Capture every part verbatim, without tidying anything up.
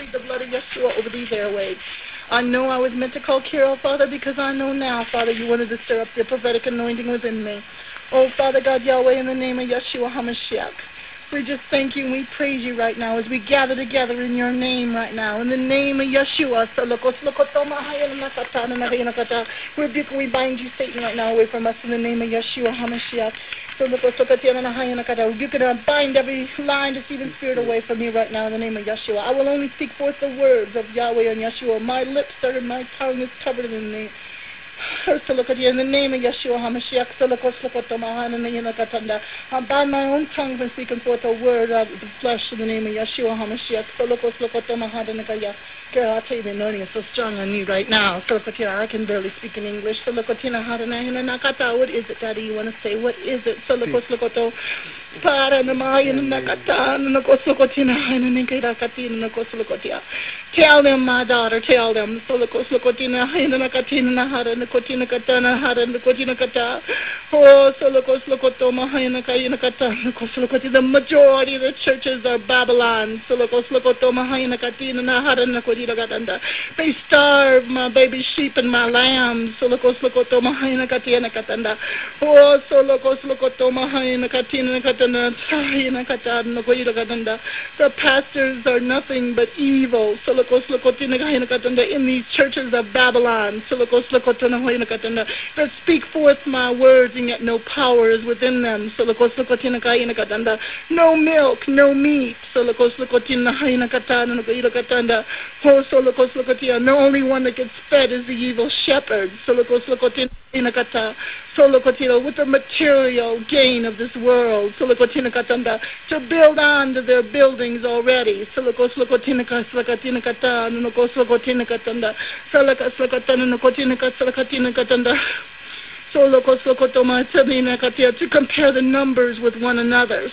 plead the blood of Yeshua over these airwaves. I know I was meant to call Carol, Father, because I know now, Father, you wanted to stir up the prophetic anointing within me. Oh, Father God, Yahweh, in the name of Yeshua HaMashiach, we just thank you and we praise you right now as we gather together in your name right now. In the name of Yeshua, we rebuke and we bind you, Satan, right now away from us in the name of Yeshua HaMashiach. You can bind every lying, deceiving spirit away from me right now in the name of Yeshua. I will only speak forth the words of Yahweh and Yeshua. My lips are, my tongue is covered in the name. In the name of Yeshua HaMashiach, I bind my own tongue from speaking forth a word out of the flesh in the name of Yeshua HaMashiach. Girl, I'll tell you the anointing is so strong on me right now. I can barely speak in English. What is it, Daddy, you want to say? What is it? Tell them, my daughter, tell them. The majority of the churches are Babylon. They starve my baby sheep and my lambs. The pastors are nothing but evil in these churches of Babylon. That speak forth my words and yet no power is within them. No milk, no meat. The only one that gets fed is the evil shepherd. With the material gain of this world, to build on to their buildings already. To compare the numbers with one another.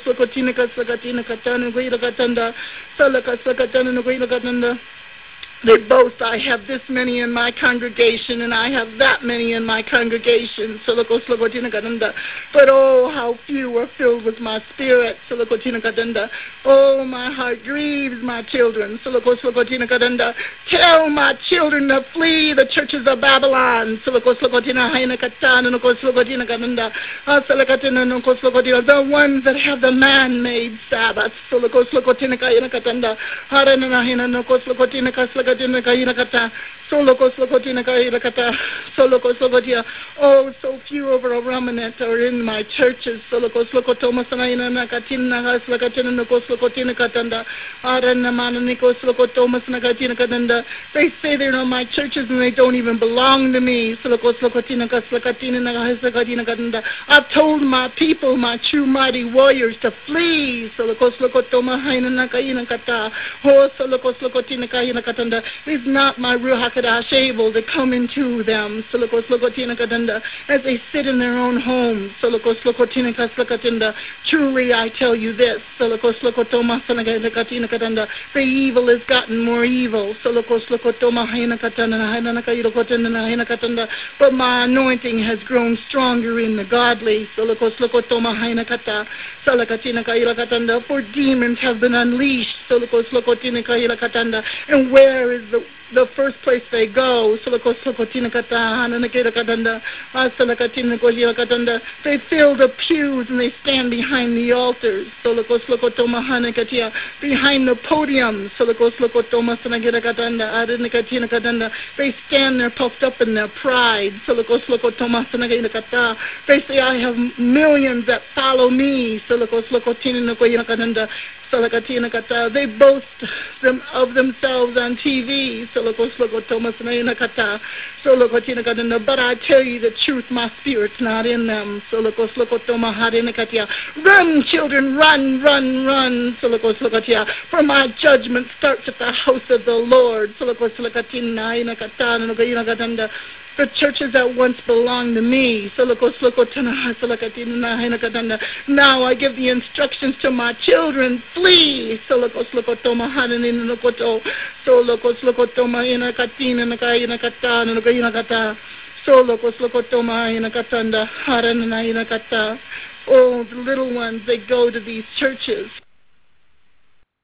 They boast, I have this many in my congregation, and I have that many in my congregation. But oh, how few are filled with my spirit. Oh, my heart grieves my children. Tell my children to flee the churches of Babylon. The ones that have the man-made Sabbath. Oh, so few of our remnant are in my churches. They say they're in my churches and they don't even belong to me. I've told my people, my true mighty warriors, to flee. It's not my Ruach HaKodesh able to come into them as they sit in their own homes. Truly, I tell you this. The evil has gotten more evil. But my anointing has grown stronger in the godly. For demons have been unleashed. And where is the the first place they go? They fill the pews and they stand behind the altars, behind the podiums. They stand there puffed up in their pride. They say, I have millions that follow me. They boast them of themselves on T V. But I tell you the truth, my spirit's not in them. Run, children, run, run, run. For my judgment starts at the house of the Lord. The churches that once belonged to me. Now I give the instructions to my children. Flee. Oh, the little ones, they go to these churches.